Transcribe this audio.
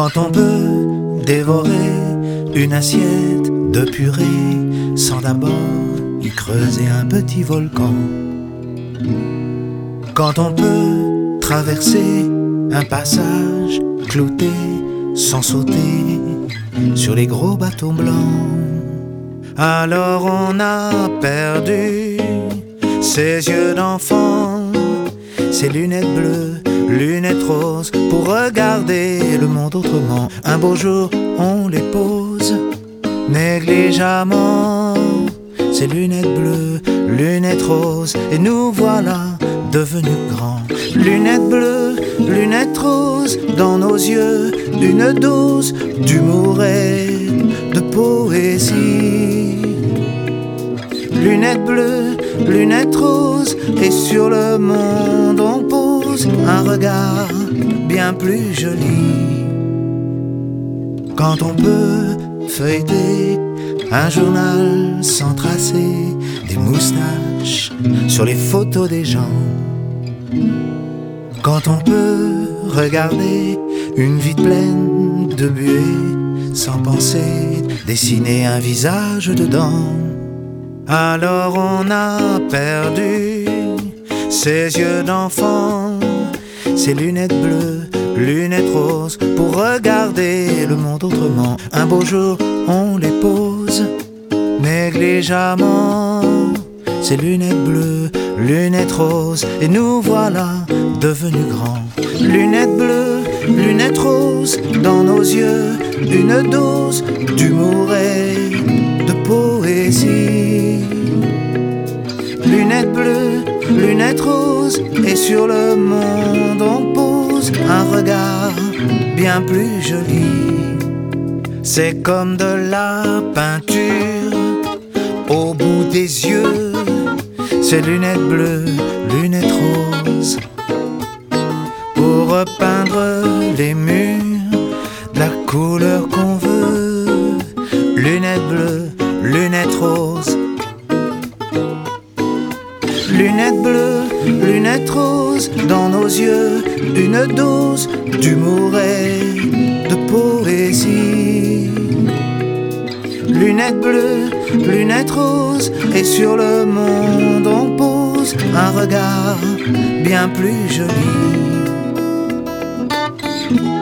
Quand on peut dévorer une assiette de purée sans d'abord y creuser un petit volcan. Quand on peut traverser un passage clouté sans sauter sur les gros bateaux blancs, alors on a perdu ses yeux d'enfant, ses lunettes bleues, lunettes roses, pour regarder le monde autrement. Un beau jour on les pose négligemment, ces lunettes bleues, lunettes roses, et nous voilà devenus grands. Lunettes bleues, lunettes roses, dans nos yeux une dose d'humour et de poésie. Lunettes bleues, lunettes roses, et sur le monde on pose un regard bien plus joli. Quand on peut feuilleter un journal sans tracer des moustaches sur les photos des gens, quand on peut regarder une vie pleine de buée sans penser dessiner un visage dedans, alors on a perdu ses yeux d'enfant, ses lunettes bleues, lunettes roses, pour regarder le monde autrement. Un beau jour on les pose négligemment, ces lunettes bleues, lunettes roses, et nous voilà devenus grands. Lunettes bleues, lunettes roses, dans nos yeux une dose d'humour et de poésie. Lunettes bleues, lunettes roses, et sur le monde on pose un regard bien plus joli. C'est comme de la peinture au bout des yeux, ces lunettes bleues, lunettes roses, pour repeindre les murs de la couleur qu'on veut. Lunettes bleues, lunettes roses, lunettes bleues, lunettes roses, dans nos yeux une dose d'humour et de poésie. Lunettes bleues, lunettes roses, et sur le monde on pose un regard bien plus joli.